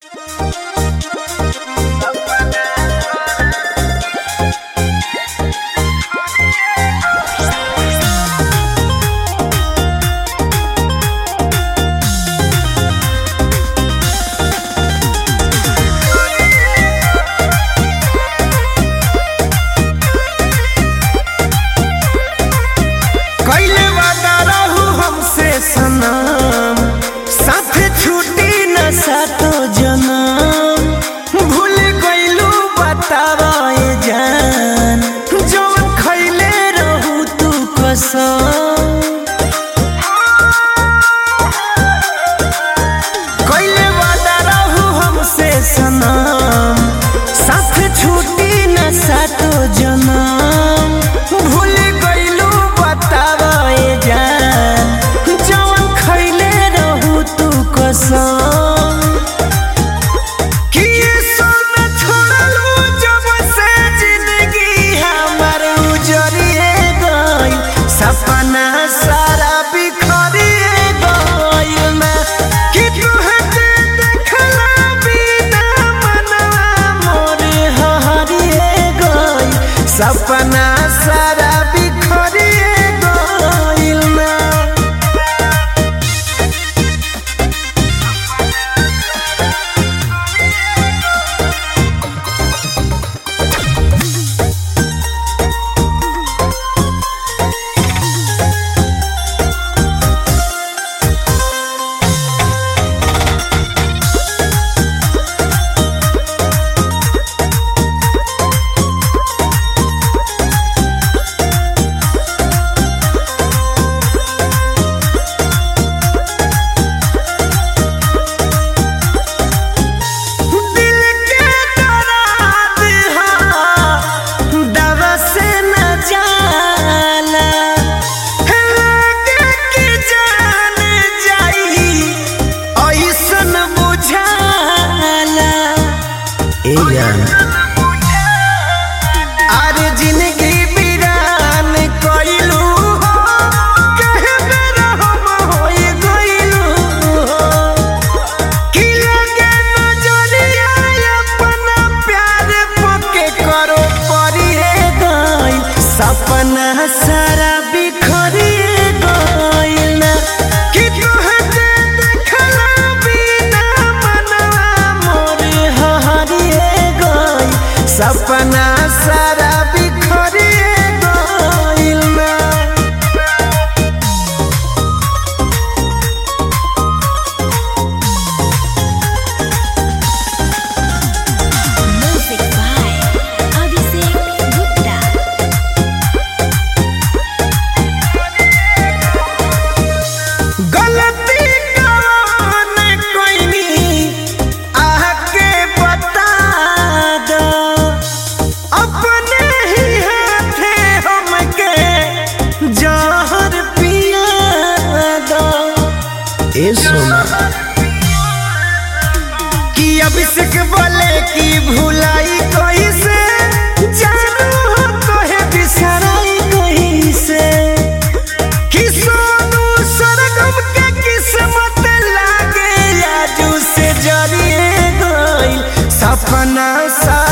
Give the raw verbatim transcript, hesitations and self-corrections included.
सातो जनम भूल गइलू बतावा ए जान जवन खइले रहू तू कसम कइले वादा रहू हमसे सनम साथ छूटी न सातो जनम भूल गइलू बतावा ए जान जवन खइले रहू तू कसम सपना सारा बिखरिए गइल में कि तुहके देखला बिना मनवा मोर हरिए गइल सपना सारा बिखरिए गइल में अरे जिंदगी वीरान कइलू हो कहे बेरा हम होई गइलू हो कि लगे नजरिया अपना प्यार पके करो परिए गइल सपना सारा बिखरिए गइल ना कि तुहके देखला बिना मनवा मोर हरिए गइल सपना सारा बिखरिए गइल ना Music by Abhishek Gupta. गलती कौन कइनी आके बता दो अपने ही हाथे हमके जहर पिया दो ए सोना कि अभिषेक बोले कि भुलाई कैसे जानू हो कहे बिसराई कैसे कि सोनू सरगम के किस्मत लागे आजू से जरिए गइल सपना सा